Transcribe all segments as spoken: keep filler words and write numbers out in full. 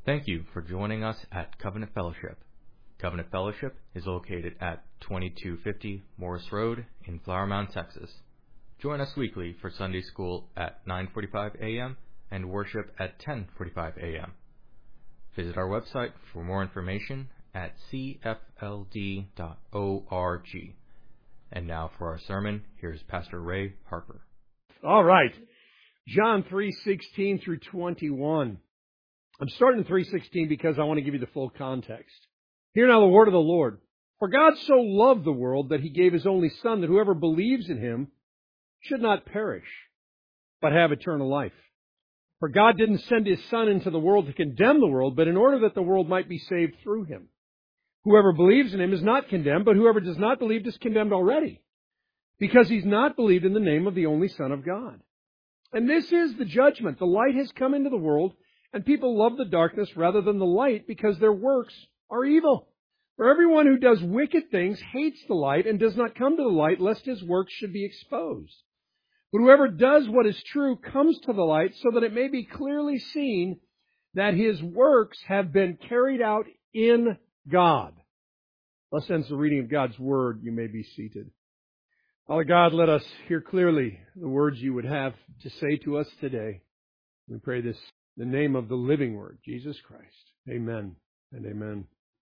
Thank you for joining us at Covenant Fellowship. Covenant Fellowship is located at twenty-two fifty Morris Road in Flower Mound, Texas. Join us weekly for Sunday school at nine forty-five a.m. and worship at ten forty-five a.m. Visit our website for more information at c f l d dot org. And now for our sermon, here's Pastor Ray Harper. All right. John three sixteen through twenty-one. I'm starting in three sixteen because I want to give you the full context. Hear now the word of the Lord. For God so loved the world that He gave His only Son, that whoever believes in Him should not perish, but have eternal life. For God didn't send His Son into the world to condemn the world, but in order that the world might be saved through Him. Whoever believes in Him is not condemned, but whoever does not believe is condemned already, because he's not believed in the name of the only Son of God. And this is the judgment. The light has come into the world, and people love the darkness rather than the light because their works are evil. For everyone who does wicked things hates the light and does not come to the light, lest his works should be exposed. But whoever does what is true comes to the light, so that it may be clearly seen that his works have been carried out in God. Thus ends the reading of God's Word. You may be seated. Father God, let us hear clearly the words you would have to say to us today. We pray this in the name of the living Word, Jesus Christ. Amen and amen.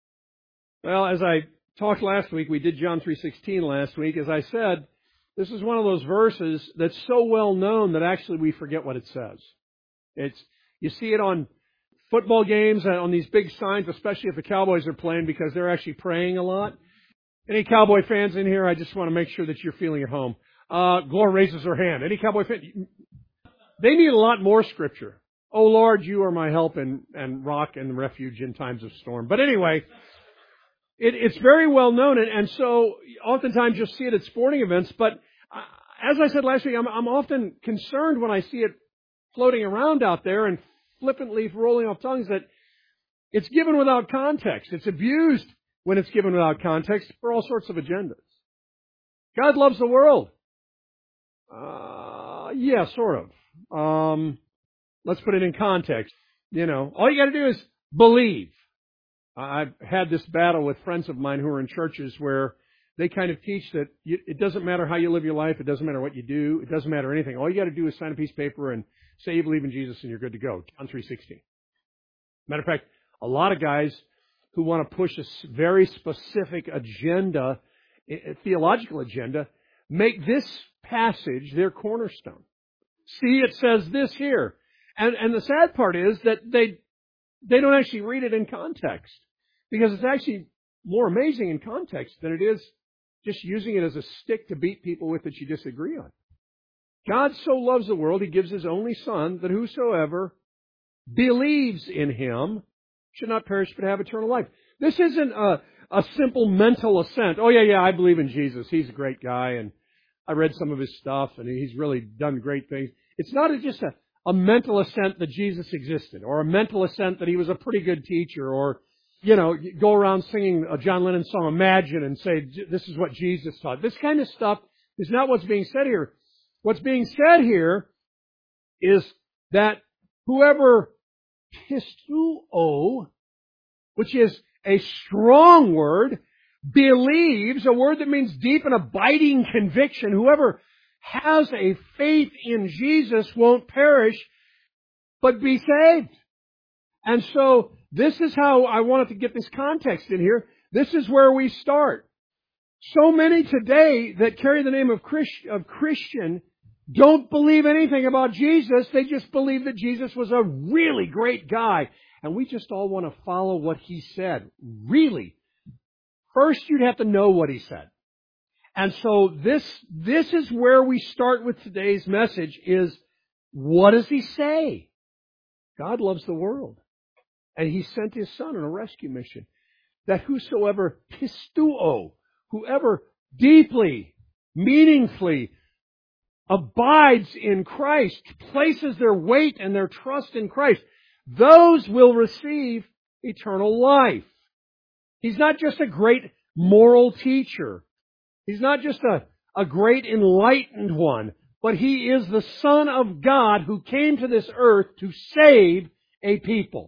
Well, as I talked last week, we did John three sixteen last week. As I said, this is one of those verses that's so well known that actually we forget what it says. It's you see it on football games, on these big signs, especially if the Cowboys are playing, because they're actually praying a lot. Any Cowboy fans in here? I just want to make sure that you're feeling at home. Uh, Gloria raises her hand. Any Cowboy fans? They need a lot more scripture. Oh, Lord, you are my help and, and rock and refuge in times of storm. But anyway, it, it's very well known, and, and so oftentimes you'll see it at sporting events. But uh, as I said last week, I'm, I'm often concerned when I see it floating around out there and flippantly rolling off tongues that it's given without context. It's abused when it's given without context for all sorts of agendas. God loves the world. Uh, yeah, sort of. Um, let's put it in context. You know, all you got to do is believe. I've had this battle with friends of mine who are in churches where they kind of teach that you, it doesn't matter how you live your life. It doesn't matter what you do. It doesn't matter anything. All you got to do is sign a piece of paper and say you believe in Jesus and you're good to go. John three sixteen. Matter of fact, a lot of guys who want to push a very specific agenda, a theological agenda, make this passage their cornerstone. See, it says this here. And, and the sad part is that they, they don't actually read it in context, because it's actually more amazing in context than it is just using it as a stick to beat people with that you disagree on. God so loves the world, He gives His only Son, that whosoever believes in Him should not perish but have eternal life. This isn't a, a simple mental assent. Oh, yeah, yeah, I believe in Jesus. He's a great guy, and I read some of His stuff, and He's really done great things. It's not just a, a mental assent that Jesus existed, or a mental assent that He was a pretty good teacher, or, you know, go around singing a John Lennon song, Imagine, and say, this is what Jesus taught. This kind of stuff is not what's being said here. What's being said here is that whoever pisteuo, which is a strong word, believes, a word that means deep and abiding conviction. Whoever has a faith in Jesus won't perish, but be saved. And so this is how I wanted to get this context in here. This is where we start. So many today that carry the name of, Christ, of Christian don't believe anything about Jesus. They just believe that Jesus was a really great guy. And we just all want to follow what He said. Really. First, you'd have to know what He said. And so this, this is where we start with today's message is, what does He say? God loves the world. And He sent His Son on a rescue mission. That whosoever pisteuo, whoever deeply, meaningfully abides in Christ, places their weight and their trust in Christ, those will receive eternal life. He's not just a great moral teacher. He's not just a, a great enlightened one, but He is the Son of God who came to this earth to save a people.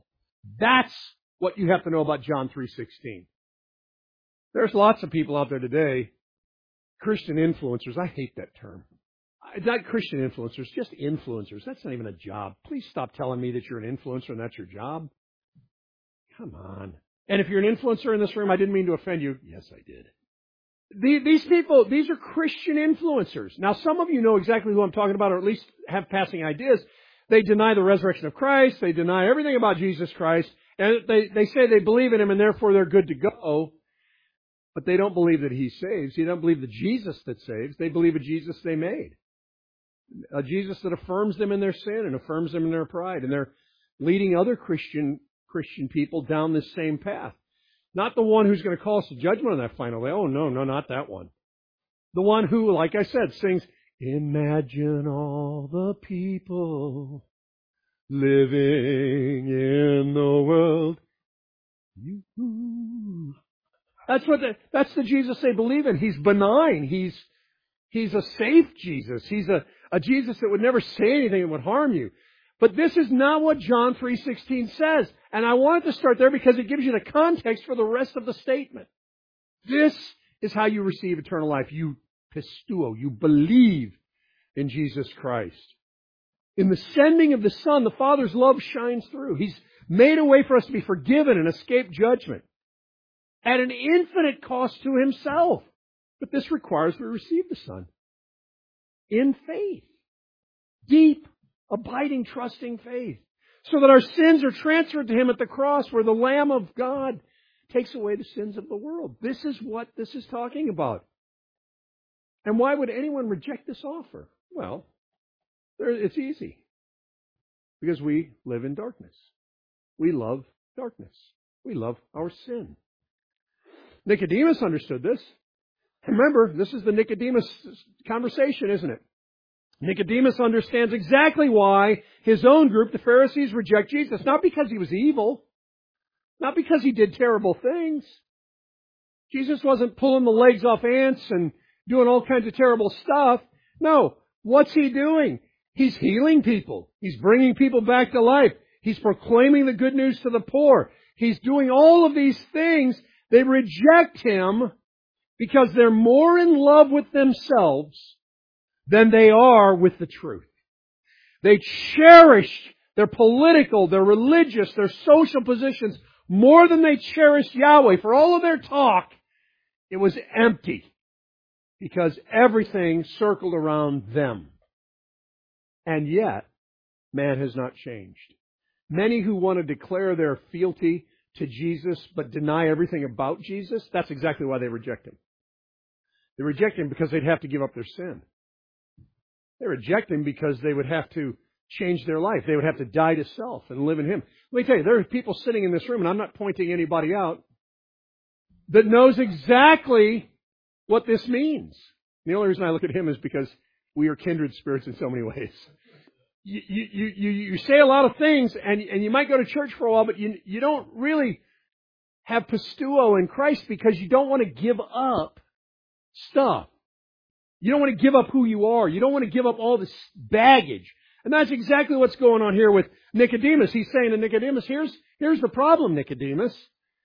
That's what you have to know about John three sixteen. There's lots of people out there today, Christian influencers. I hate that term. Not Christian influencers, just influencers. That's not even a job. Please stop telling me that you're an influencer and that's your job. Come on. And if you're an influencer in this room, I didn't mean to offend you. Yes, I did. These people, these are Christian influencers. Now, some of you know exactly who I'm talking about, or at least have passing ideas. They deny the resurrection of Christ. They deny everything about Jesus Christ. And they, they say they believe in Him and therefore they're good to go. But they don't believe that He saves. They don't believe the Jesus that saves. They believe a Jesus they made. A Jesus that affirms them in their sin and affirms them in their pride. And they're leading other Christian Christian people down this same path. Not the one who's going to call us to judgment on that final day. Oh, no, no, not that one. The one who, like I said, sings, "Imagine all the people living in the world." You. That's what the, that's the Jesus they believe in. He's benign. He's He's a safe Jesus. He's a, a Jesus that would never say anything that would harm you. But this is not what John three sixteen says. And I wanted to start there because it gives you the context for the rest of the statement. This is how you receive eternal life. You pistuo. You believe in Jesus Christ. In the sending of the Son, the Father's love shines through. He's made a way for us to be forgiven and escape judgment at an infinite cost to Himself. But this requires we receive the Son in faith. Deep, abiding, trusting faith. So that our sins are transferred to Him at the cross where the Lamb of God takes away the sins of the world. This is what this is talking about. And why would anyone reject this offer? Well, it's easy. Because we live in darkness. We love darkness. We love our sin. Nicodemus understood this. Remember, this is the Nicodemus conversation, isn't it? Nicodemus understands exactly why his own group, the Pharisees, reject Jesus. Not because He was evil. Not because He did terrible things. Jesus wasn't pulling the legs off ants and doing all kinds of terrible stuff. No. What's He doing? He's healing people. He's bringing people back to life. He's proclaiming the good news to the poor. He's doing all of these things. They reject Him because they're more in love with themselves than they are with the truth. They cherish their political, their religious, their social positions more than they cherished Yahweh. For all of their talk, it was empty because everything circled around them. And yet, man has not changed. Many who want to declare their fealty to Jesus but deny everything about Jesus, that's exactly why they reject Him. They reject Him because they'd have to give up their sin. They reject Him because they would have to change their life. They would have to die to self and live in Him. Let me tell you, there are people sitting in this room, and I'm not pointing anybody out, that knows exactly what this means. The only reason I look at him is because we are kindred spirits in so many ways. You, you, you, you say a lot of things, and, and you might go to church for a while, but you, you don't really have pistuo in Christ because you don't want to give up stuff. You don't want to give up who you are. You don't want to give up all this baggage. And that's exactly what's going on here with Nicodemus. He's saying to Nicodemus, here's, here's the problem, Nicodemus.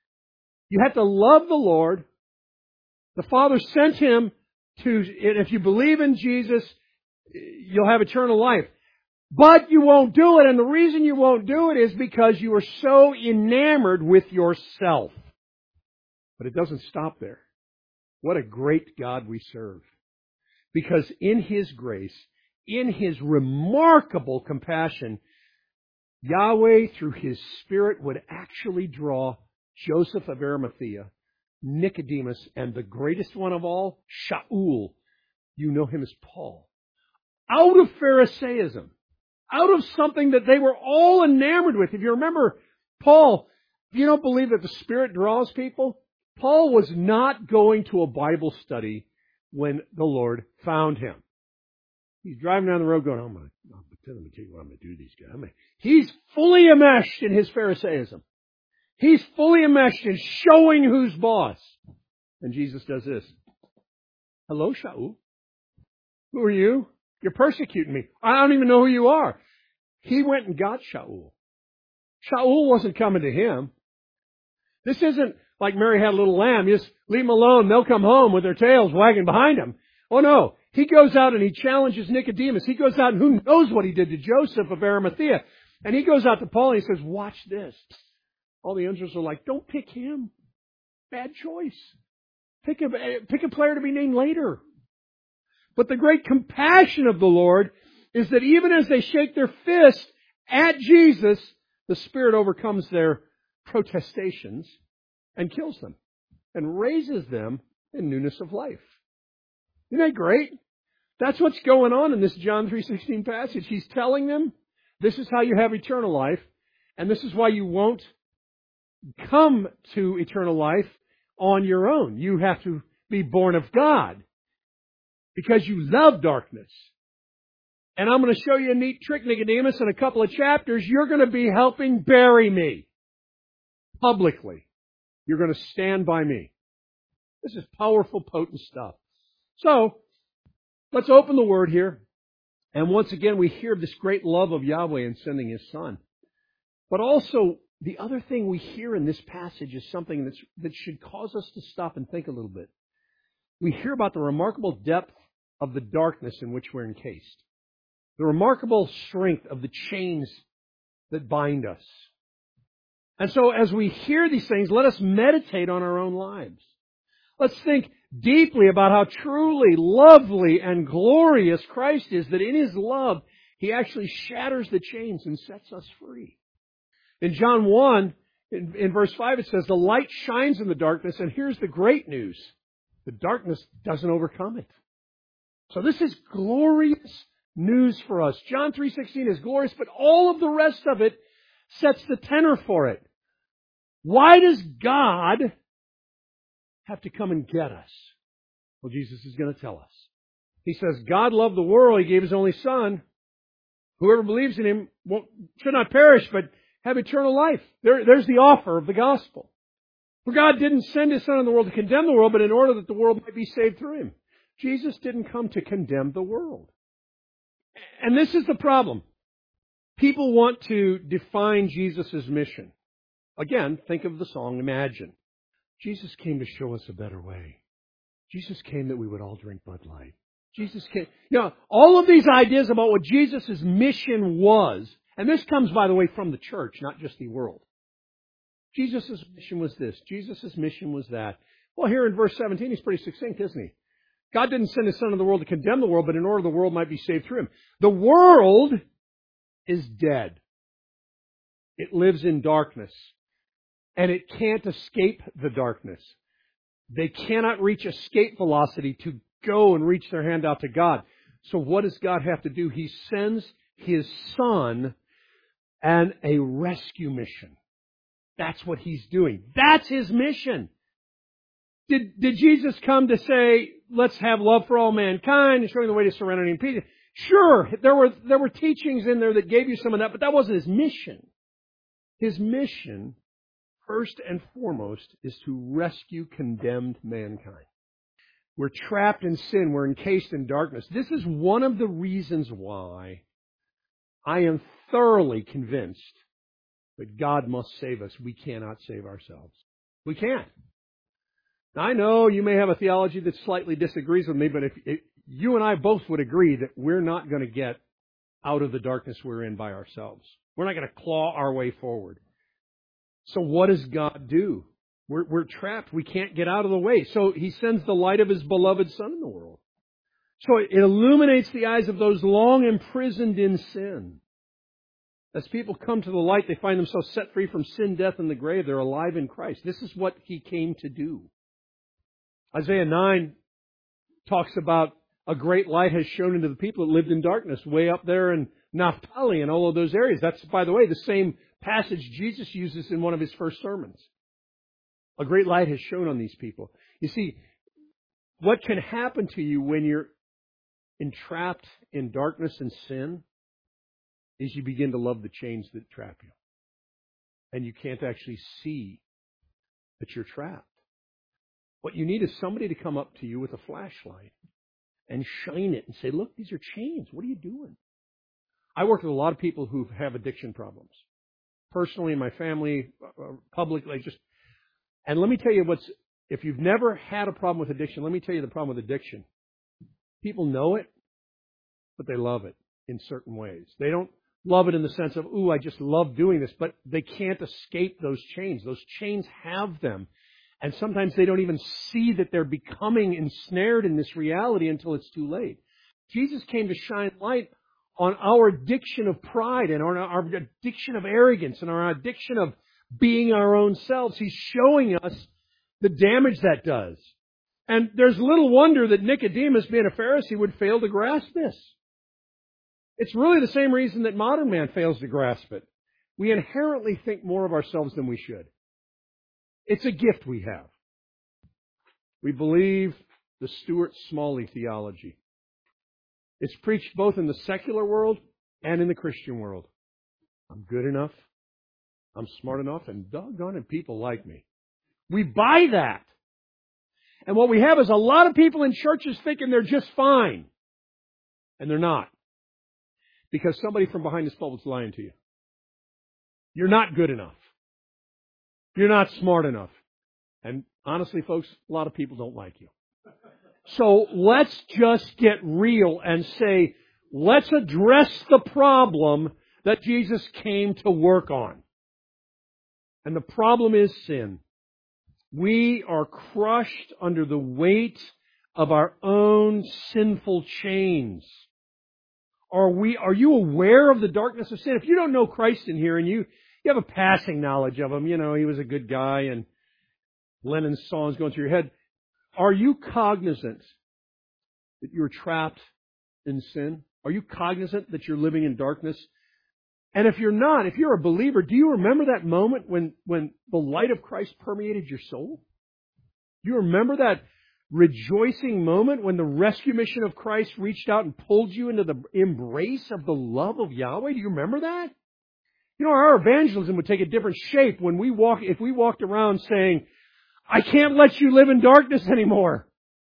You have to love the Lord. The Father sent Him to, and if you believe in Jesus, you'll have eternal life. But you won't do it, and the reason you won't do it is because you are so enamored with yourself. But it doesn't stop there. What a great God we serve. Because in His grace, in His remarkable compassion, Yahweh, through His Spirit, would actually draw Joseph of Arimathea, Nicodemus, and the greatest one of all, Shaul, you know him as Paul, out of Pharisaism, out of something that they were all enamored with. If you remember Paul, if you don't believe that the Spirit draws people, Paul was not going to a Bible study when the Lord found him. He's driving down the road going, oh my, I'm going to tell you what I'm going to do to these guys. I'm gonna... He's fully enmeshed in his Pharisaism. He's fully enmeshed in showing who's boss. And Jesus does this. Hello, Shaul. Who are you? You're persecuting me. I don't even know who you are. He went and got Shaul. Shaul wasn't coming to him. This isn't like Mary had a little lamb. You just leave them alone. They'll come home with their tails wagging behind them. Oh no. He goes out and he challenges Nicodemus. He goes out and who knows what he did to Joseph of Arimathea. And he goes out to Paul and he says, watch this. All the angels are like, don't pick him. Bad choice. Pick a, pick a player to be named later. But the great compassion of the Lord is that even as they shake their fist at Jesus, the Spirit overcomes their protestations and kills them and raises them in newness of life. Isn't that great? That's what's going on in this John three sixteen passage. He's telling them, this is how you have eternal life, and this is why you won't come to eternal life on your own. You have to be born of God because you love darkness. And I'm going to show you a neat trick, Nicodemus, in a couple of chapters. You're going to be helping bury me publicly. You're going to stand by me. This is powerful, potent stuff. So, let's open the Word here. And once again, we hear this great love of Yahweh in sending His Son. But also, the other thing we hear in this passage is something that's, that should cause us to stop and think a little bit. We hear about the remarkable depth of the darkness in which we're encased. The remarkable strength of the chains that bind us. And so as we hear these things, let us meditate on our own lives. Let's think deeply about how truly lovely and glorious Christ is, that in His love, He actually shatters the chains and sets us free. In John one, in, in verse five, it says, the light shines in the darkness, and here's the great news. The darkness doesn't overcome it. So this is glorious news for us. John three sixteen is glorious, but all of the rest of it sets the tenor for it. Why does God have to come and get us? Well, Jesus is going to tell us. He says, God loved the world. He gave His only Son. Whoever believes in Him won't, should not perish, but have eternal life. There, there's the offer of the gospel. For God didn't send His Son in the world to condemn the world, but in order that the world might be saved through Him. Jesus didn't come to condemn the world. And this is the problem. People want to define Jesus' mission. Again, think of the song, Imagine. Jesus came to show us a better way. Jesus came that we would all drink Bud Light. Jesus came. You know, all of these ideas about what Jesus' mission was, and this comes, by the way, from the church, not just the world. Jesus' mission was this. Jesus' mission was that. Well, here in verse seventeen, he's pretty succinct, isn't he? God didn't send His Son into the world to condemn the world, but in order the world might be saved through Him. The world is dead. It lives in darkness. And it can't escape the darkness. They cannot reach escape velocity to go and reach their hand out to God. So what does God have to do? He sends His Son and a rescue mission. That's what He's doing. That's His mission. Did, did Jesus come to say, let's have love for all mankind and showing the way to serenity and peace? Sure, there were, there were teachings in there that gave you some of that, but that wasn't His mission. His mission, first and foremost, is to rescue condemned mankind. We're trapped in sin. We're encased in darkness. This is one of the reasons why I am thoroughly convinced that God must save us. We cannot save ourselves. We can't. Now, I know you may have a theology that slightly disagrees with me, but if, if you and I both would agree that we're not going to get out of the darkness we're in by ourselves. We're not going to claw our way forward. So what does God do? We're, we're trapped. We can't get out of the way. So He sends the light of His beloved Son in the world. So it illuminates the eyes of those long imprisoned in sin. As people come to the light, they find themselves set free from sin, death, and the grave. They're alive in Christ. This is what He came to do. Isaiah nine talks about a great light has shone into the people that lived in darkness, way up there in Naphtali and all of those areas. That's, by the way, the same passage Jesus uses in one of His first sermons. A great light has shone on these people. You see, what can happen to you when you're entrapped in darkness and sin is you begin to love the chains that trap you. And you can't actually see that you're trapped. What you need is somebody to come up to you with a flashlight and shine it and say, look, these are chains. What are you doing? I work with a lot of people who have addiction problems. personally in my family, uh, publicly, just, and let me tell you what's, if you've never had a problem with addiction, let me tell you the problem with addiction. People know it, but they love it in certain ways. They don't love it in the sense of, ooh, I just love doing this, but they can't escape those chains. Those chains have them. And sometimes they don't even see that they're becoming ensnared in this reality until it's too late. Jesus came to shine light on our addiction of pride and on our addiction of arrogance and our addiction of being our own selves. He's showing us the damage that does. And there's little wonder that Nicodemus, being a Pharisee, would fail to grasp this. It's really the same reason that modern man fails to grasp it. We inherently think more of ourselves than we should. It's a gift we have. We believe the Stuart Smalley theology. It's preached both in the secular world and in the Christian world. I'm good enough. I'm smart enough, and doggone it, people like me. We buy that. And what we have is a lot of people in churches thinking they're just fine. And they're not. Because somebody from behind this pulpit's lying to you. You're not good enough. You're not smart enough. And honestly, folks, a lot of people don't like you. So let's just get real and say, let's address the problem that Jesus came to work on. And the problem is sin. We are crushed under the weight of our own sinful chains. Are we, are you aware of the darkness of sin? If you don't know Christ in here and you, you have a passing knowledge of Him, you know, He was a good guy and Lennon's songs going through your head, are you cognizant that you're trapped in sin? Are you cognizant that you're living in darkness? And if you're not, if you're a believer, do you remember that moment when, when the light of Christ permeated your soul? Do you remember that rejoicing moment when the rescue mission of Christ reached out and pulled you into the embrace of the love of Yahweh? Do you remember that? You know, our evangelism would take a different shape when we walk, if we walked around saying, I can't let you live in darkness anymore.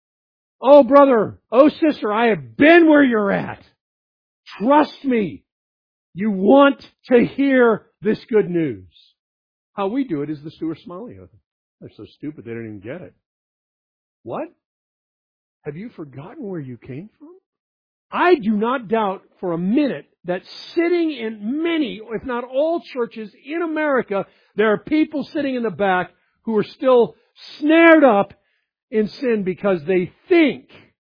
Oh, brother, oh, sister, I have been where you're at. Trust me. You want to hear this good news. How we do it is the Stuart Smalley. They're so stupid they don't even get it. What? Have you forgotten where you came from? I do not doubt for a minute that sitting in many, if not all churches in America, there are people sitting in the back who are still snared up in sin because they think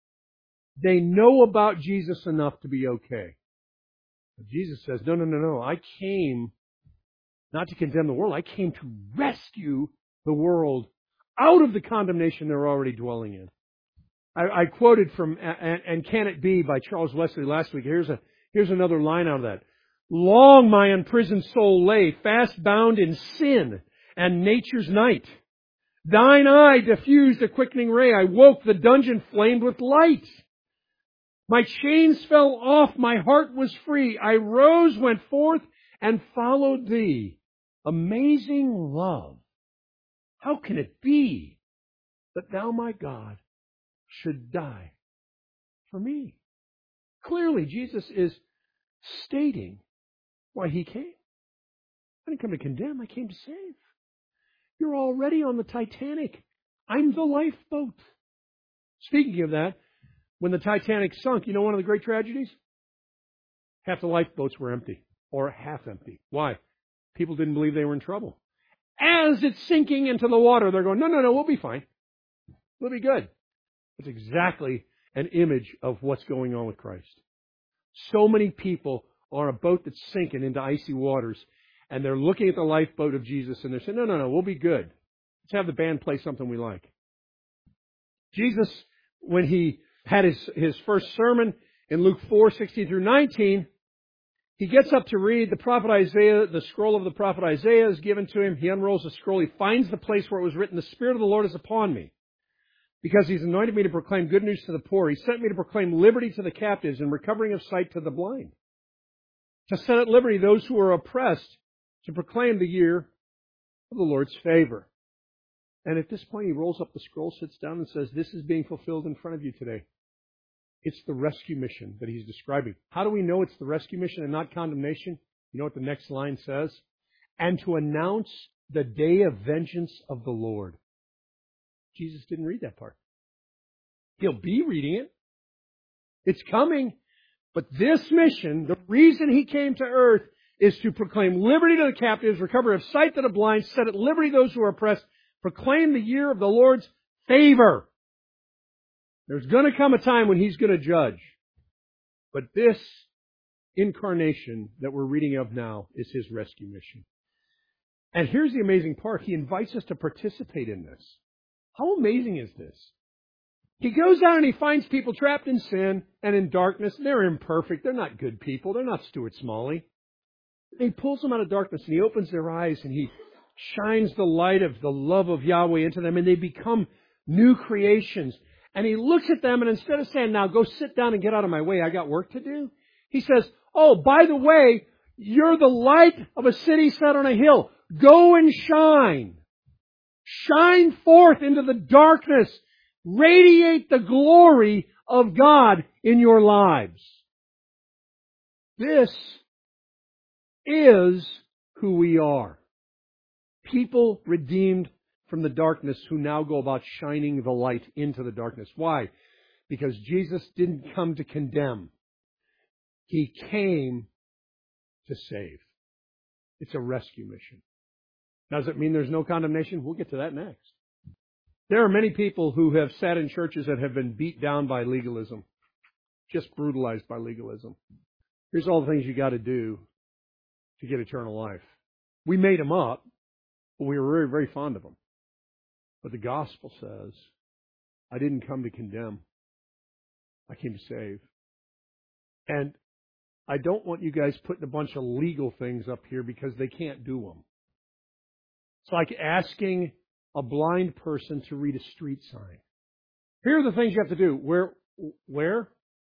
they know about Jesus enough to be okay. But Jesus says, no, no, no, no. I came not to condemn the world. I came to rescue the world out of the condemnation they're already dwelling in. I, I quoted from and, and Can It Be by Charles Wesley last week. Here's a here's another line out of that. Long my imprisoned soul lay, fast bound in sin and nature's night. Thine eye diffused a quickening ray. I woke, the dungeon flamed with light. My chains fell off, my heart was free. I rose, went forth, and followed thee. Amazing love. How can it be that thou, my God, should die for me? Clearly, Jesus is stating why He came. I didn't come to condemn, I came to save. You're already on the Titanic. I'm the lifeboat. Speaking of that, when the Titanic sunk, you know one of the great tragedies? Half the lifeboats were empty, or half empty. Why? People didn't believe they were in trouble. As it's sinking into the water, they're going, no, no, no, we'll be fine. We'll be good. It's exactly an image of what's going on with Christ. So many people are on a boat that's sinking into icy waters, and they're looking at the lifeboat of Jesus, and they're saying, no, no, no, we'll be good. Let's have the band play something we like. Jesus, when He had his, his first sermon in Luke four, sixteen through nineteen, he gets up to read the prophet Isaiah. The scroll of the prophet Isaiah is given to him. He unrolls the scroll. He finds the place where it was written, the Spirit of the Lord is upon me, because He's anointed me to proclaim good news to the poor. He sent me to proclaim liberty to the captives and recovering of sight to the blind, to set at liberty those who are oppressed, to proclaim the year of the Lord's favor. And at this point, he rolls up the scroll, sits down, and says, this is being fulfilled in front of you today. It's the rescue mission that He's describing. How do we know it's the rescue mission and not condemnation? You know what the next line says? and to announce the day of vengeance of the Lord. Jesus didn't read that part. He'll be reading it. It's coming. But this mission, the reason He came to earth, is to proclaim liberty to the captives, recovery of sight to the blind, set at liberty those who are oppressed, proclaim the year of the Lord's favor. There's going to come a time when He's going to judge. But this incarnation that we're reading of now is His rescue mission. And here's the amazing part. He invites us to participate in this. How amazing is this? He goes out and He finds people trapped in sin and in darkness. They're imperfect. They're not good people. They're not Stuart Smalley. He pulls them out of darkness and He opens their eyes and He shines the light of the love of Yahweh into them, and they become new creations. And He looks at them, and instead of saying, now go sit down and get out of my way, I got work to do, He says, oh, by the way, you're the light of a city set on a hill. Go and shine. Shine forth into the darkness. Radiate the glory of God in your lives. This is who we are. People redeemed from the darkness who now go about shining the light into the darkness. Why? Because Jesus didn't come to condemn. He came to save. It's a rescue mission. Does it mean there's no condemnation? We'll get to that next. There are many people who have sat in churches that have been beat down by legalism, just brutalized by legalism. Here's all the things you got to do to get eternal life. We made them up, but we were very, very fond of them. But the gospel says, I didn't come to condemn. I came to save. And I don't want you guys putting a bunch of legal things up here because they can't do them. It's like asking a blind person to read a street sign. Here are the things you have to do. Where? Where?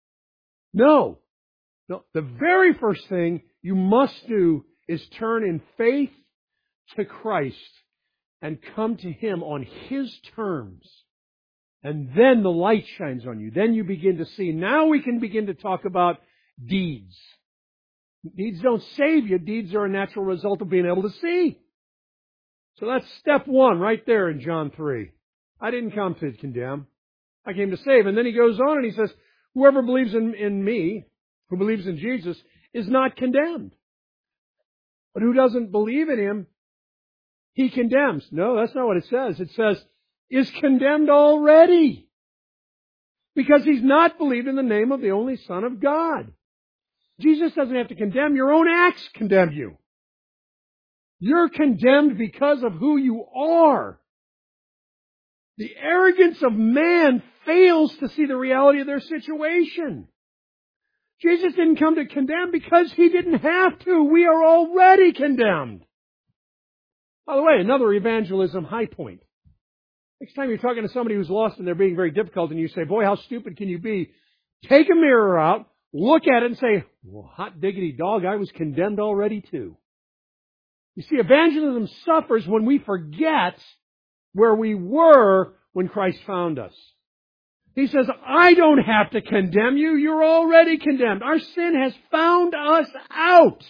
No. No. The very first thing you must do is turn in faith to Christ and come to Him on His terms. And then the light shines on you. Then you begin to see. Now we can begin to talk about deeds. Deeds don't save you. Deeds are a natural result of being able to see. So that's step one right there in John three. I didn't come to condemn. I came to save. And then He goes on and He says, whoever believes in, in me, who believes in Jesus, is not condemned. But who doesn't believe in Him, He condemns. No, that's not what it says. It says, is condemned already. Because he's not believed in the name of the only Son of God. Jesus doesn't have to condemn. Your own acts condemn you. You're condemned because of who you are. The arrogance of man fails to see the reality of their situation. Jesus didn't come to condemn because He didn't have to. We are already condemned. By the way, another evangelism high point. Next time you're talking to somebody who's lost and they're being very difficult and you say, boy, how stupid can you be? Take a mirror out, look at it and say, well, hot diggity dog, I was condemned already too. You see, evangelism suffers when we forget where we were when Christ found us. He says, I don't have to condemn you. You're already condemned. Our sin has found us out.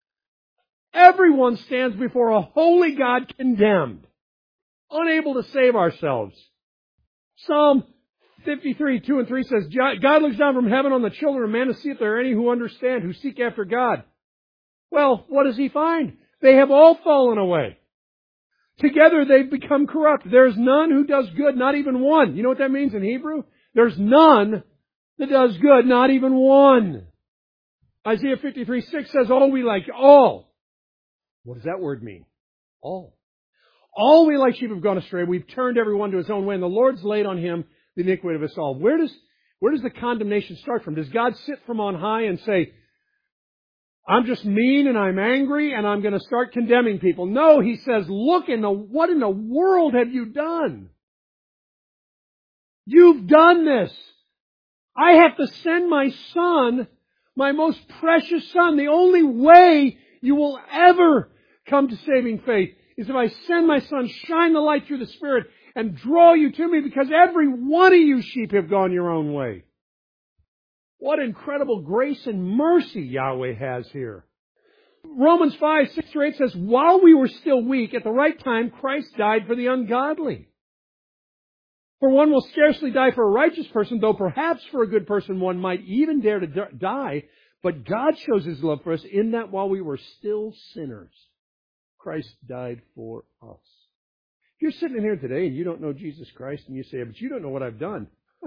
Everyone stands before a holy God condemned, unable to save ourselves. Psalm fifty-three, two and three says, God looks down from heaven on the children of man to see if there are any who understand, who seek after God. Well, what does He find? They have all fallen away. Together they've become corrupt. There's none who does good, not even one. You know what that means in Hebrew? There's none that does good, not even one. Isaiah fifty-three, six says, all we like, all. What does that word mean? All. All we like sheep have gone astray. We've turned everyone to his own way, and the Lord's laid on Him the iniquity of us all. Where does, where does the condemnation start from? Does God sit from on high and say, I'm just mean and I'm angry and I'm going to start condemning people? No, He says, look in the, what in the world have you done? You've done this. I have to send my Son, my most precious Son. The only way you will ever come to saving faith is if I send my Son, shine the light through the Spirit, and draw you to me, because every one of you sheep have gone your own way. What incredible grace and mercy Yahweh has here. Romans five, six through eight says, while we were still weak, at the right time, Christ died for the ungodly. For one will scarcely die for a righteous person, though perhaps for a good person one might even dare to die. But God shows His love for us in that while we were still sinners, Christ died for us. If you're sitting in here today and you don't know Jesus Christ and you say, but you don't know what I've done,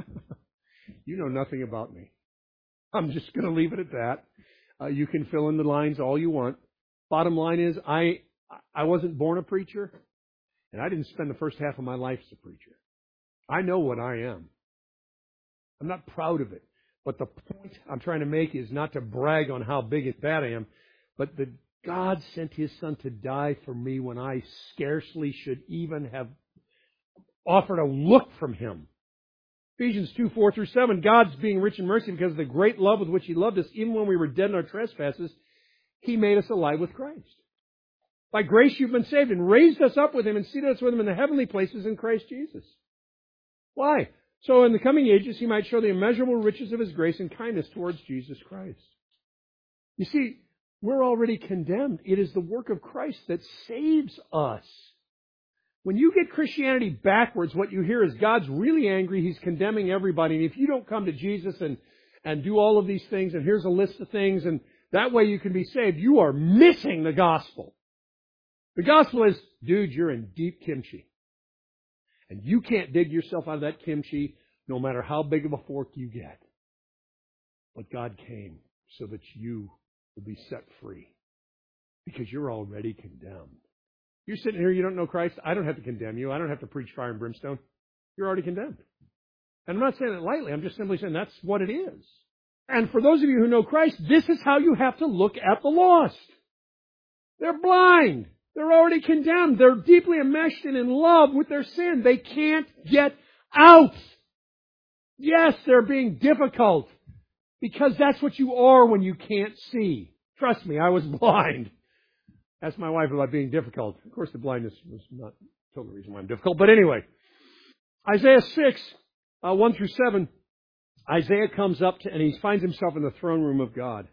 you know nothing about me. I'm just going to leave it at that. Uh, you can fill in the lines all you want. Bottom line is, I I wasn't born a preacher, and I didn't spend the first half of my life as a preacher. I know what I am. I'm not proud of it. But the point I'm trying to make is not to brag on how big and bad I am, but that God sent His Son to die for me when I scarcely should even have offered a look from Him. Ephesians two, four through seven, God's being rich in mercy because of the great love with which He loved us, even when we were dead in our trespasses, He made us alive with Christ. By grace you've been saved and raised us up with Him and seated us with Him in the heavenly places in Christ Jesus. Why? So in the coming ages He might show the immeasurable riches of His grace and kindness towards Jesus Christ. You see, we're already condemned. It is the work of Christ that saves us. When you get Christianity backwards, what you hear is God's really angry. He's condemning everybody. And if you don't come to Jesus and, and do all of these things, and here's a list of things, and that way you can be saved, you are missing the gospel. The gospel is, dude, you're in deep kimchi. And you can't dig yourself out of that kimchi no matter how big of a fork you get. But God came so that you will be set free. Because you're already condemned. You're sitting here, you don't know Christ. I don't have to condemn you. I don't have to preach fire and brimstone. You're already condemned. And I'm not saying it lightly. I'm just simply saying that's what it is. And for those of you who know Christ, this is how you have to look at the lost. They're blind. They're already condemned. They're deeply enmeshed and in love with their sin. They can't get out. Yes, they're being difficult. Because that's what you are when you can't see. Trust me, I was blind. Ask my wife about being difficult. Of course, the blindness was not the total reason why I'm difficult. But anyway, Isaiah six, uh, one through seven, Isaiah comes up to, and he finds himself in the throne room of God.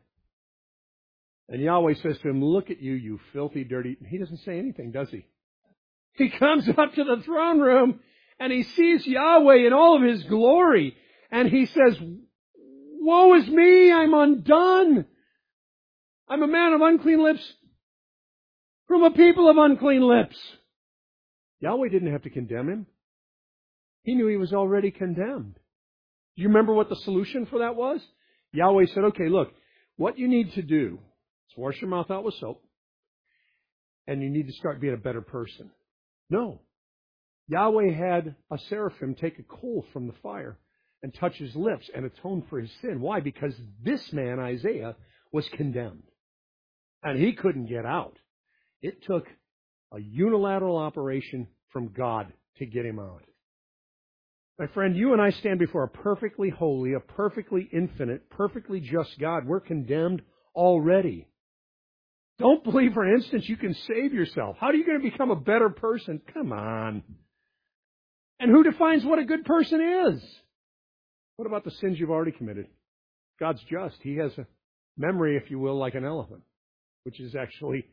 And Yahweh says to him, look at you, you filthy, dirty... He doesn't say anything, does he? He comes up to the throne room, and he sees Yahweh in all of His glory. And he says, woe is me, I'm undone. I'm a man of unclean lips, from a people of unclean lips. Yahweh didn't have to condemn him. He knew he was already condemned. Do you remember what the solution for that was? Yahweh said, okay, look, what you need to do is wash your mouth out with soap, and you need to start being a better person. No. Yahweh had a seraphim take a coal from the fire and touch his lips and atone for his sin. Why? Because this man, Isaiah, was condemned. And he couldn't get out. It took a unilateral operation from God to get him out. My friend, you and I stand before a perfectly holy, a perfectly infinite, perfectly just God. We're condemned already. Don't believe for an instant you can save yourself. How are you going to become a better person? Come on. And who defines what a good person is? What about the sins you've already committed? God's just. He has a memory, if you will, like an elephant, which is actually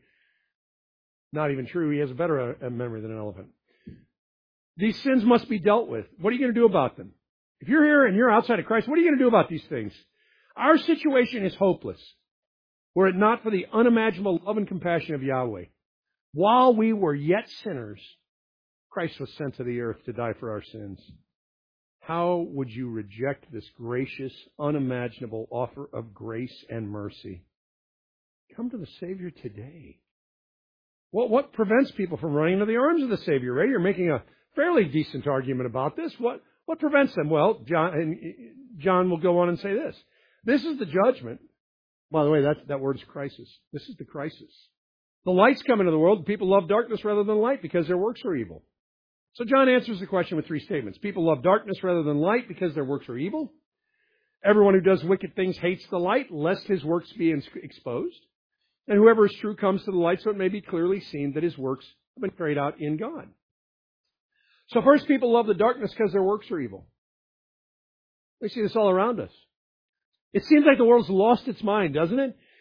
not even true. He has a better uh, memory than an elephant. These sins must be dealt with. What are you going to do about them? If you're here and you're outside of Christ, what are you going to do about these things? Our situation is hopeless. Were it not for the unimaginable love and compassion of Yahweh. While we were yet sinners, Christ was sent to the earth to die for our sins. How would you reject this gracious, unimaginable offer of grace and mercy? Come to the Savior today. Well, what prevents people from running into the arms of the Savior? Ray, you're making a fairly decent argument about this. What what prevents them? Well, John, and John will go on and say this. This is the judgment. By the way, that, that word is crisis. This is the crisis. The light's come into the world, and people love darkness rather than light because their works are evil. So John answers the question with three statements. People love darkness rather than light because their works are evil. Everyone who does wicked things hates the light, lest his works be exposed. And whoever is true comes to the light so it may be clearly seen that his works have been carried out in God. So first, people love the darkness because their works are evil. We see this all around us. It seems like the world's lost its mind, doesn't it?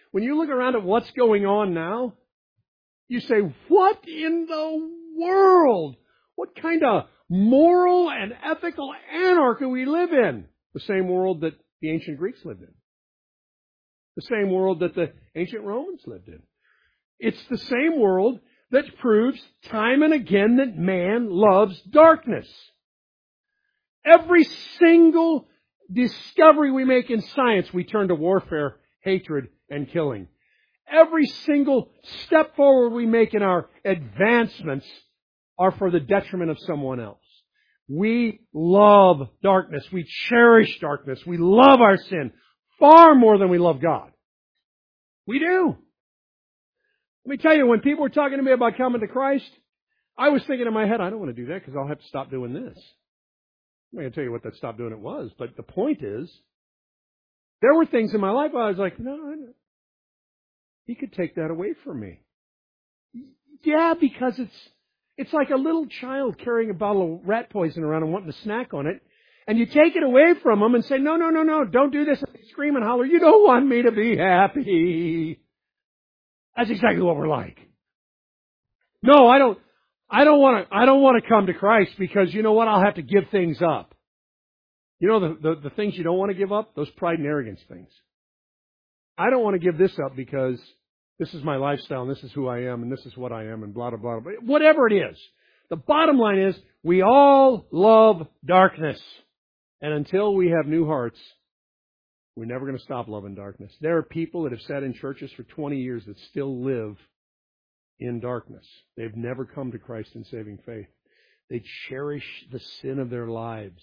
when you look around at what's going on now, you say, what in the world? What kind of moral and ethical anarchy we live in? The same world that the ancient Greeks lived in. The same world that the ancient Romans lived in. It's the same world that proves time and again that man loves darkness. Every single discovery we make in science, we turn to warfare, hatred, and killing. Every single step forward we make in our advancements are for the detriment of someone else. We love darkness. We cherish darkness. We love our sin far more than we love God. We do. Let me tell you, when people were talking to me about coming to Christ, I was thinking in my head, I don't want to do that because I'll have to stop doing this. I'm not going to tell you what that stop doing it was, but the point is, there were things in my life where I was like, no, no, no. He could take that away from me. Yeah, because it's it's like a little child carrying a bottle of rat poison around and wanting to snack on it. And you take it away from them and say, no, no, no, no, don't do this. And they scream and holler, you don't want me to be happy. That's exactly what we're like. No, I don't, I don't want to, I don't want to come to Christ because you know what? I'll have to give things up. You know the, the, the things you don't want to give up? Those pride and arrogance things. I don't want to give this up because this is my lifestyle and this is who I am and this is what I am and blah, blah, blah, blah. Whatever it is. The bottom line is we all love darkness. And until we have new hearts, we're never going to stop loving darkness. There are people that have sat in churches for twenty years that still live in darkness. They've never come to Christ in saving faith. They cherish the sin of their lives.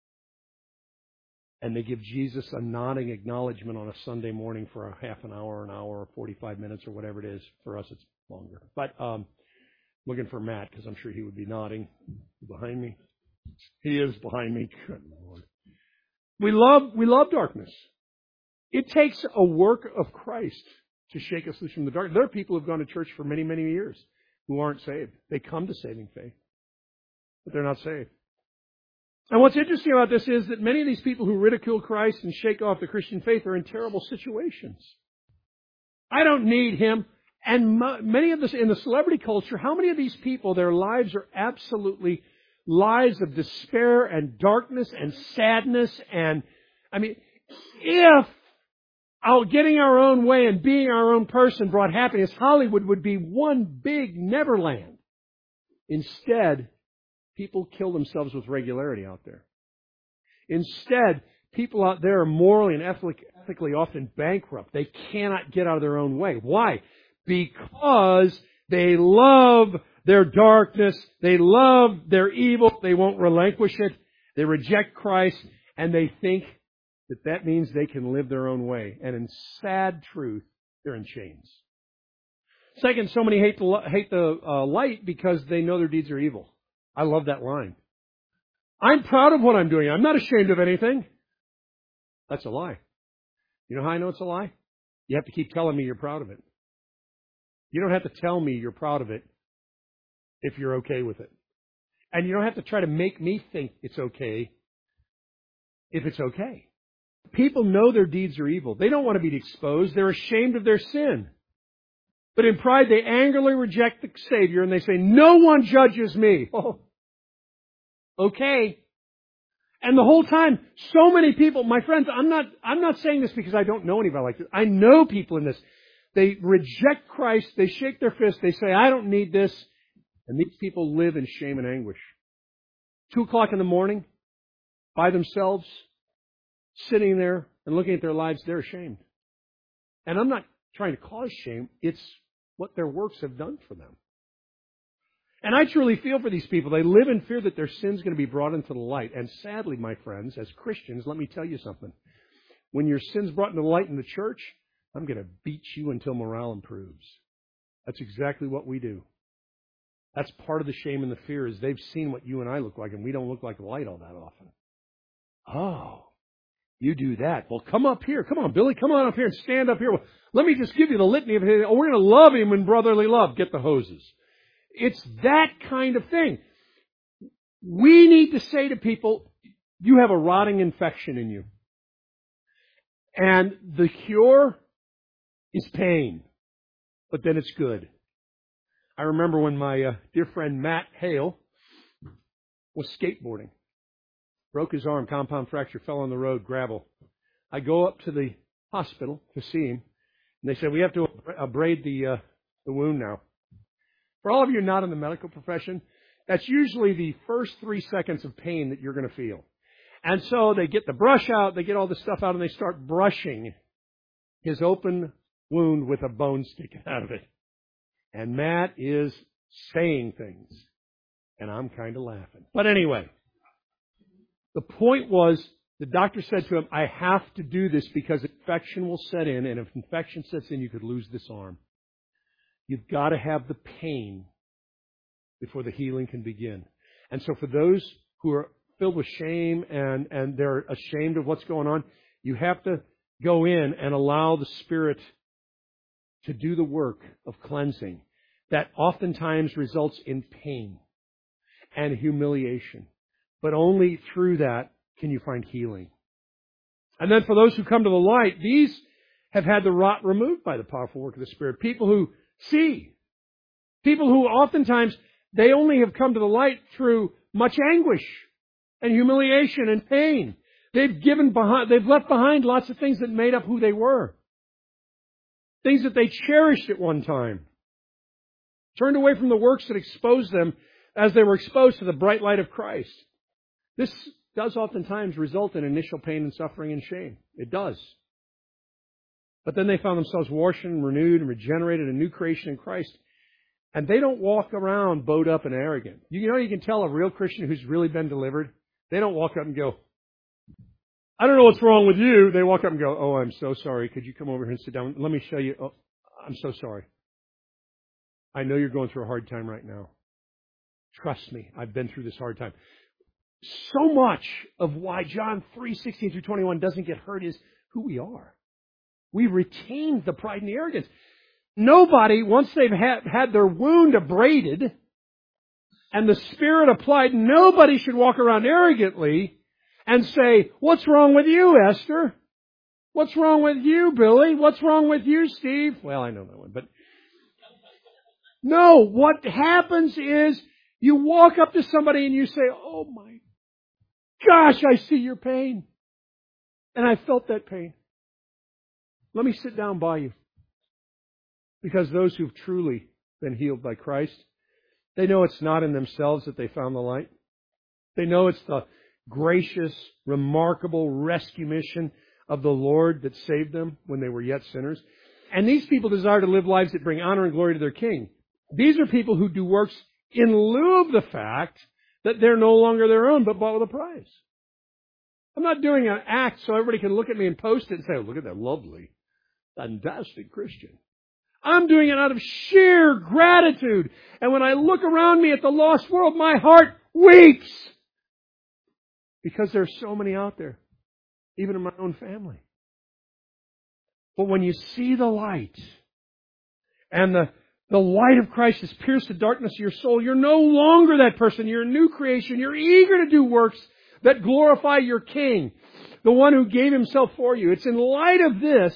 And they give Jesus a nodding acknowledgement on a Sunday morning for a half an hour, an hour, or forty-five minutes, or whatever it is. For us, it's longer. But um, looking for Matt, because I'm sure he would be nodding behind me. He is behind me. Good Lord. We love, we love darkness. It takes a work of Christ to shake us loose from the dark. There are people who have gone to church for many, many years who aren't saved. They come to saving faith, but they're not saved. And what's interesting about this is that many of these people who ridicule Christ and shake off the Christian faith are in terrible situations. I don't need him. And many of this, in the celebrity culture, how many of these people, their lives are absolutely lives of despair and darkness and sadness. And, I mean, if our getting our own way and being our own person brought happiness, Hollywood would be one big Neverland. Instead, people kill themselves with regularity out there. Instead, people out there are morally and ethically often bankrupt. They cannot get out of their own way. Why? Because they love their darkness. They love their evil. They won't relinquish it. They reject Christ, and they think that that means they can live their own way. And in sad truth, they're in chains. Second, so many hate the, hate the uh, light because they know their deeds are evil. I love that line. I'm proud of what I'm doing. I'm not ashamed of anything. That's a lie. You know how I know it's a lie? You have to keep telling me you're proud of it. You don't have to tell me you're proud of it if you're okay with it. And you don't have to try to make me think it's okay if it's okay. People know their deeds are evil. They don't want to be exposed. They're ashamed of their sin. But in pride, they angrily reject the Savior and they say, no one judges me. Oh, okay. And the whole time, so many people, my friends, I'm not, I'm not saying this because I don't know anybody like this. I know people in this. They reject Christ. They shake their fist. They say, I don't need this. And these people live in shame and anguish. Two o'clock in the morning, by themselves, sitting there and looking at their lives, they're ashamed. And I'm not trying to cause shame. It's what their works have done for them. And I truly feel for these people. They live in fear that their sin's going to be brought into the light. And sadly, my friends, as Christians, let me tell you something. When your sin's brought into the light in the church, I'm going to beat you until morale improves. That's exactly what we do. That's part of the shame and the fear is they've seen what you and I look like, and we don't look like the light all that often. Oh, you do that. Well, come up here. Come on, Billy. Come on up here and stand up here. Well, let me just give you the litany of his. Oh, we're going to love him in brotherly love. Get the hoses. It's that kind of thing. We need to say to people, you have a rotting infection in you. And the cure is pain, but then it's good. I remember when my uh, dear friend Matt Hale was skateboarding. Broke his arm, compound fracture, fell on the road, gravel. I go up to the hospital to see him, and they said, we have to abrade the, uh, the wound now. For all of you not in the medical profession, that's usually the first three seconds of pain that you're going to feel. And so they get the brush out, they get all the stuff out, and they start brushing his open wound with a bone sticking out of it. And Matt is saying things, and I'm kind of laughing. But anyway, the point was, the doctor said to him, I have to do this because infection will set in, and if infection sets in, you could lose this arm. You've got to have the pain before the healing can begin. And so for those who are filled with shame and, and they're ashamed of what's going on, you have to go in and allow the Spirit to do the work of cleansing that oftentimes results in pain and humiliation. But only through that can you find healing. And then for those who come to the light, these have had the rot removed by the powerful work of the Spirit. People who see. People who oftentimes, they only have come to the light through much anguish and humiliation and pain. They've given behind, they've left behind lots of things that made up who they were. Things that they cherished at one time. Turned away from the works that exposed them as they were exposed to the bright light of Christ. This does oftentimes result in initial pain and suffering and shame. It does. But then they found themselves washed and renewed and regenerated, a new creation in Christ. And they don't walk around bowed up and arrogant. You know, you can tell a real Christian who's really been delivered. They don't walk up and go, I don't know what's wrong with you. They walk up and go, oh, I'm so sorry. Could you come over here and sit down? Let me show you. Oh, I'm so sorry. I know you're going through a hard time right now. Trust me, I've been through this hard time. So much of why John three sixteen through twenty-one doesn't get hurt is who we are. We retained the pride and the arrogance. Nobody, once they've had, had their wound abraded and the Spirit applied, nobody should walk around arrogantly and say, what's wrong with you, Esther? What's wrong with you, Billy? What's wrong with you, Steve? Well, I know that one, but no, what happens is you walk up to somebody and you say, oh my gosh, I see your pain. And I felt that pain. Let me sit down by you. Because those who've truly been healed by Christ, they know it's not in themselves that they found the light. They know it's the gracious, remarkable rescue mission of the Lord that saved them when they were yet sinners. And these people desire to live lives that bring honor and glory to their King. These are people who do works in lieu of the fact that they're no longer their own, but bought with a price. I'm not doing an act so everybody can look at me and post it and say, oh, look at that lovely, fantastic Christian. I'm doing it out of sheer gratitude. And when I look around me at the lost world, my heart weeps. Because there's so many out there, even in my own family. But when you see the light, and the, the light of Christ has pierced the darkness of your soul, you're no longer that person. You're a new creation. You're eager to do works that glorify your King, the one who gave Himself for you. It's in light of this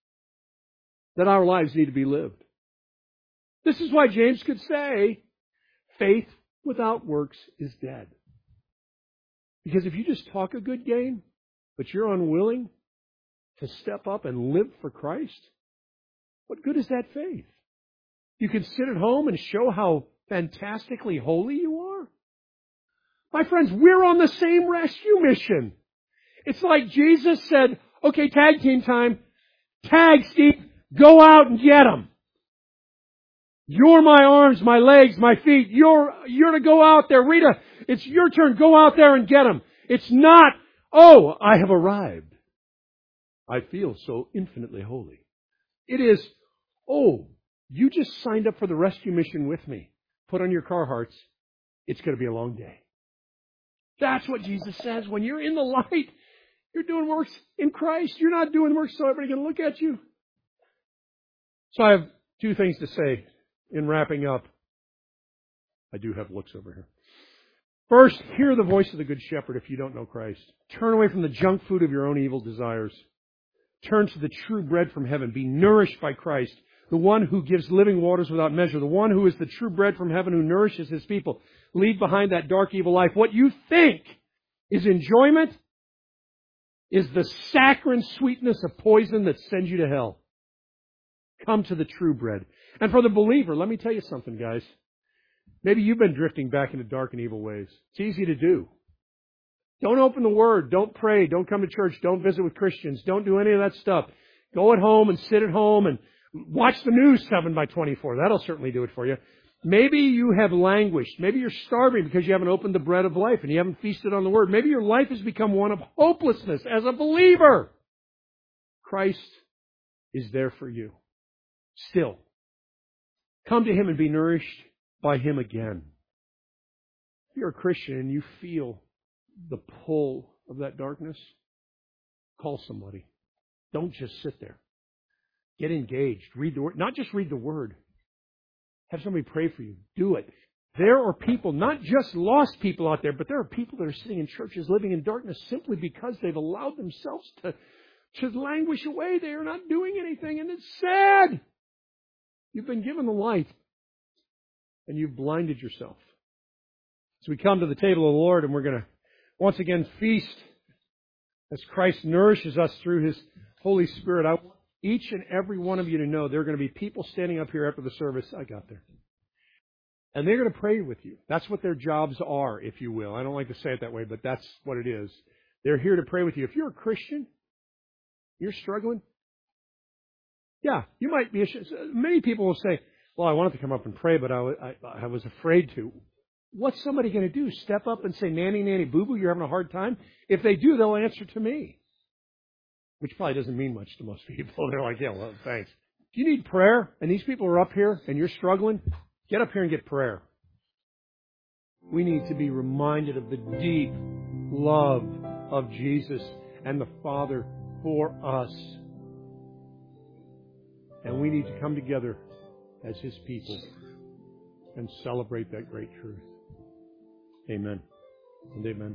that our lives need to be lived. This is why James could say, faith without works is dead. Because if you just talk a good game, but you're unwilling to step up and live for Christ, what good is that faith? You can sit at home and show how fantastically holy you are. My friends, we're on the same rescue mission. It's like Jesus said, okay, tag team time. Tag, Steve. Go out and get them. You're my arms, my legs, my feet. You're, you're to go out there. Rita, it's your turn. Go out there and get them. It's not, oh, I have arrived. I feel so infinitely holy. It is, oh, you just signed up for the rescue mission with me. Put on your Carhartts. It's going to be a long day. That's what Jesus says. When you're in the light, you're doing works in Christ. You're not doing works so everybody can look at you. So I have two things to say in wrapping up. I do have looks over here. First, hear the voice of the Good Shepherd if you don't know Christ. Turn away from the junk food of your own evil desires. Turn to the true bread from heaven. Be nourished by Christ, the one who gives living waters without measure, the one who is the true bread from heaven who nourishes His people. Leave behind that dark, evil life. What you think is enjoyment is the saccharine sweetness of poison that sends you to hell. Come to the true bread. And for the believer, let me tell you something, guys. Maybe you've been drifting back into dark and evil ways. It's easy to do. Don't open the Word. Don't pray. Don't come to church. Don't visit with Christians. Don't do any of that stuff. Go at home and sit at home and watch the news seven by twenty-four. That'll certainly do it for you. Maybe you have languished. Maybe you're starving because you haven't opened the bread of life and you haven't feasted on the Word. Maybe your life has become one of hopelessness as a believer. Christ is there for you. Still. Come to Him and be nourished by Him again. If you're a Christian and you feel the pull of that darkness, call somebody. Don't just sit there. Get engaged. Read the Word. Not just read the Word. Have somebody pray for you. Do it. There are people, not just lost people out there, but there are people that are sitting in churches living in darkness simply because they've allowed themselves to, to languish away. They are not doing anything, and it's sad. You've been given the light, and you've blinded yourself. So we come to the table of the Lord, and we're going to once again feast as Christ nourishes us through His Holy Spirit. I want each and every one of you to know there are going to be people standing up here after the service. I got there. And they're going to pray with you. That's what their jobs are, if you will. I don't like to say it that way, but that's what it is. They're here to pray with you. If you're a Christian, you're struggling, yeah, you might be. Many people will say, well, I wanted to come up and pray, but I, I, I was afraid to. What's somebody going to do? Step up and say, nanny, nanny, boo-boo, you're having a hard time? If they do, they'll answer to me. Which probably doesn't mean much to most people. They're like, yeah, well, thanks. If you need prayer, and these people are up here, and you're struggling, get up here and get prayer. We need to be reminded of the deep love of Jesus and the Father for us. And we need to come together as His people and celebrate that great truth. Amen. And amen.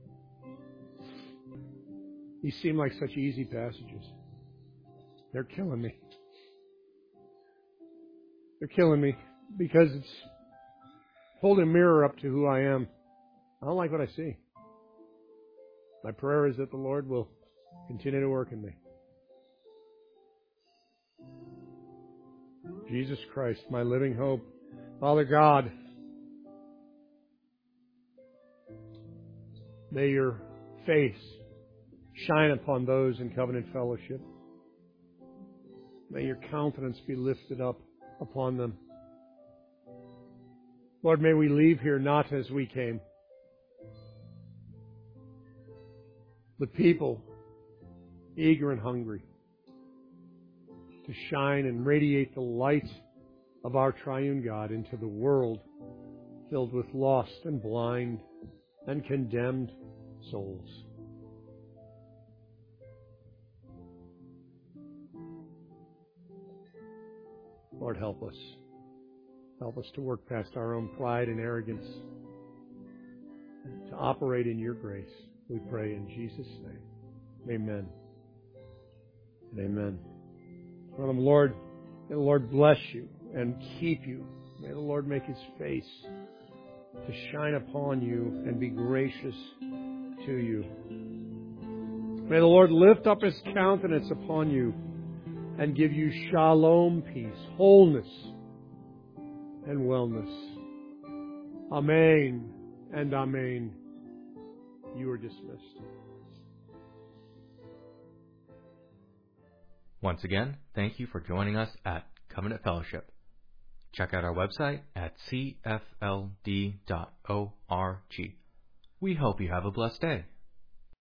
These seem like such easy passages. They're killing me. They're killing me because it's holding a mirror up to who I am. I don't like what I see. My prayer is that the Lord will continue to work in me. Jesus Christ, my living hope. Father God, may Your face shine upon those in covenant fellowship. May Your countenance be lifted up upon them. Lord, may we leave here not as we came, but people eager and hungry to shine and radiate the light of our triune God into the world filled with lost and blind and condemned souls. Lord, help us. Help us to work past our own pride and arrogance and to operate in Your grace. We pray in Jesus' name. Amen. And amen. Well, Lord, may the Lord bless you and keep you. May the Lord make His face to shine upon you and be gracious to you. May the Lord lift up His countenance upon you and give you shalom, peace, wholeness, and wellness. Amen and amen. You are dismissed. Once again, thank you for joining us at Covenant Fellowship. Check out our website at c f l d dot org. We hope you have a blessed day.